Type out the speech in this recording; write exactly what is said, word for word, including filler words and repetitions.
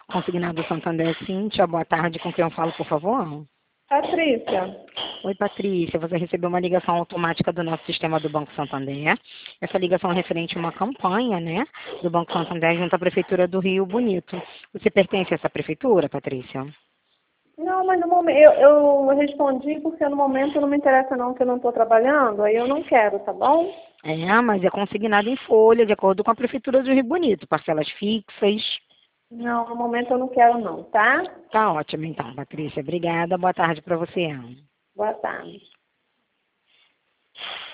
Consignado Santander, Cíntia, boa tarde, com quem eu falo, por favor? Patrícia. Oi, Patrícia, você recebeu uma ligação automática do nosso sistema do Banco Santander. Essa ligação é referente a uma campanha, né, do Banco Santander junto à Prefeitura do Rio Bonito. Você pertence a essa prefeitura, Patrícia? Não, mas no momento, eu, eu respondi porque no momento não me interessa não, que eu não estou trabalhando, aí eu não quero, tá bom? É, mas é consignado em folha, de acordo com a Prefeitura do Rio Bonito, parcelas fixas. Não, no momento eu não quero não, tá? Tá ótimo então, Patrícia. Obrigada, boa tarde para você. Boa tarde.